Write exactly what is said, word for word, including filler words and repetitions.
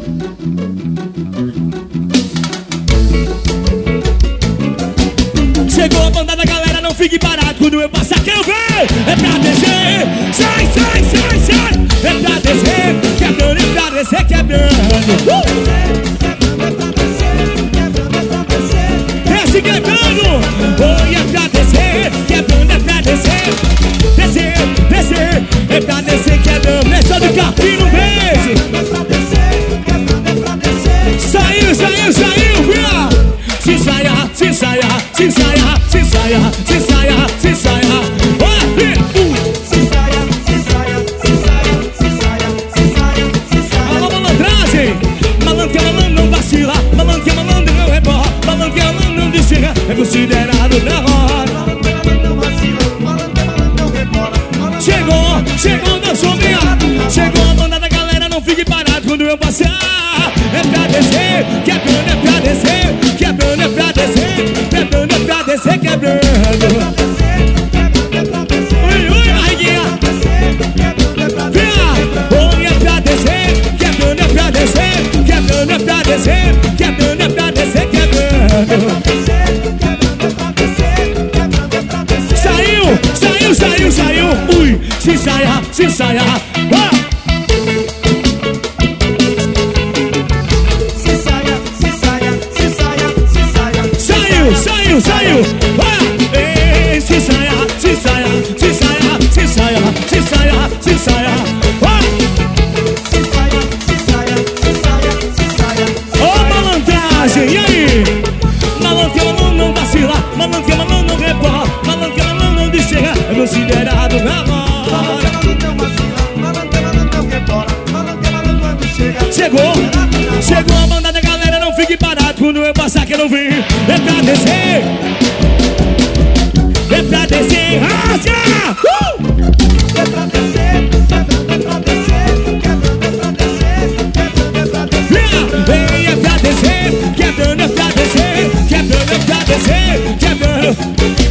Chegou a banda da galera, não fique parado. Quando eu passar, quero ver. É pra descer, sai, sai, sai, sai. É pra descer, quebrando, é pra descer, quebrando. uh! Desce quebrando. Oi, é pra descer, quebrando, é pra descer. Descer, descer, é pra descer, quebrando. Desceu do capim no beijo. Saiu, saiu, saiu, viu? Se saia, se saia, se saia, se saia, se saia, se saia. Vai, se saia, se saia, se saia, se saia, se saia, se saia. Alô, malandragem. Malandro que é malandro não vacila. Malandro que é malandro não rebola. Malandro que é malandro não descega. É considerado da hora. Malandro que é malandro não vacila. Malandro que é malandro não rebola. Chegou, chegou da sombrinha. Chegou a banda da galera, não fique parado quando eu passar. É pra descer, quebrando, é pra descer. Quebrando, é pra descer. Quebrando, é pra descer, quebrando. Ui, ui, barriguinha. Oi, é pra descer. Quebrando, é pra descer. Quebrando, é pra descer. Quebrando, é pra descer, quebrando. Saiu, saiu, saiu, saiu. Ui, se saia, se saia. Ah! Saiu, saiu, vai! Ei, se saia, se saia, se saia, se saia, se saia, se saia, vai! Se saia, se saia, se saia, se saia. Ô, malandragem, e aí? Malandro que não, não vacila, malandro que não, não rebola, malandro que não, não descega, é considerado na hora. Chegou, chegou a banda da galera, não fique parado quando eu passar que eu não vi. É pra descer, é pra descer, racha! Uh! É pra descer, é pra descer, quebrando, é pra descer, quebrando, é pra descer. Vem, é pra descer, quebrando, é pra descer, quebrando, é pra descer, quebrando.